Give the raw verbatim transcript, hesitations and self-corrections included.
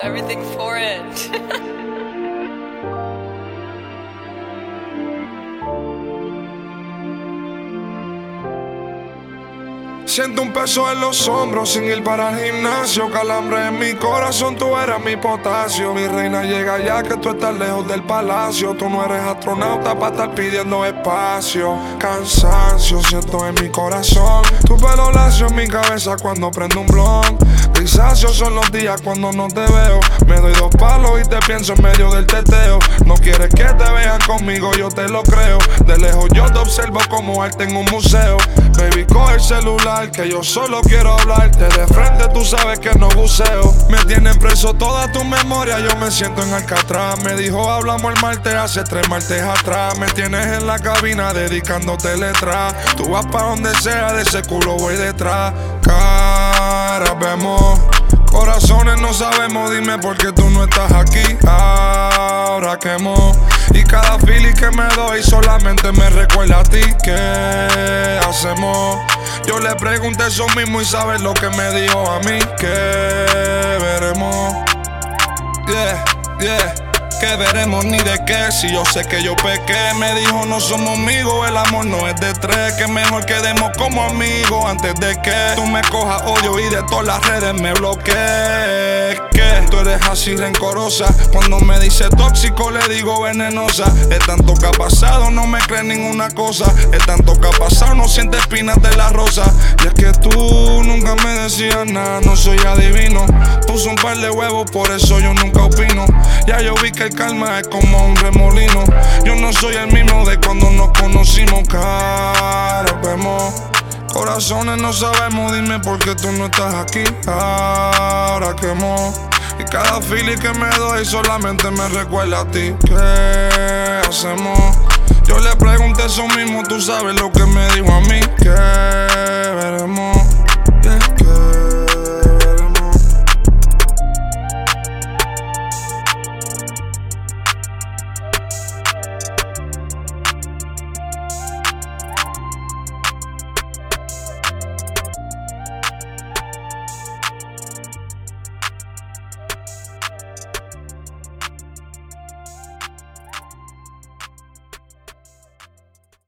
Everything for it. Siento un peso en los hombros sin ir para el gimnasio. Calambre en mi corazón, tú eres mi potasio. Mi reina llega ya que tú estás lejos del palacio. Tú no eres astronauta para estar pidiendo espacio. Cansancio siento en mi corazón. Tu pelo lacio en mi cabeza cuando prendo un blon. Grisáceos son los días cuando no te veo. Me doy dos palos y te pienso en medio del teteo. No quieres que te vean conmigo, yo te lo creo. De lejos yo te observo como arte en un museo. Baby, coge el celular que yo solo quiero hablarte. De frente tú sabes que no buceo. Me tienen preso toda tu memoria, yo me siento en Alcatraz. Me dijo hablamos el martes hace tres martes atrás. Me tienes en la cabina dedicándote letras. Tú vas pa' donde sea, de ese culo voy detrás. Cara vemos, corazones no sabemos, dime por qué tú no estás aquí. Ahora quemo y cada feeling que me doy solamente me recuerda a ti. ¿Qué hacemos? Yo le pregunté eso mismo y sabes lo que me dijo a mí. ¿Qué veremos? Yeah, yeah. Que veremos ni de qué, si yo sé que yo pequé. Me dijo no somos amigos, el amor no es de tres. Que mejor quedemos como amigos antes de que tú me cojas odio y de todas las redes me bloquees. Que tú eres así rencorosa, cuando me dice tóxico le digo venenosa. Es tanto que ha pasado, no me crees ninguna cosa. Es tanto que ha pasado, no sientes espinas de la rosa. Y es que tú nunca me decías nada, no soy adivino. Puse un par de huevos, por eso yo nunca opino. Ya yo vi que el calma es como un remolino. Yo no soy el mismo de cuando nos conocimos. Cara vemos, corazones no sabemos, dime por qué tú no estás aquí. Ahora quemo y cada feeling que me doy solamente me recuerda a ti. ¿Qué hacemos? Yo le pregunté eso mismo, tú sabes lo que me dijo a mí.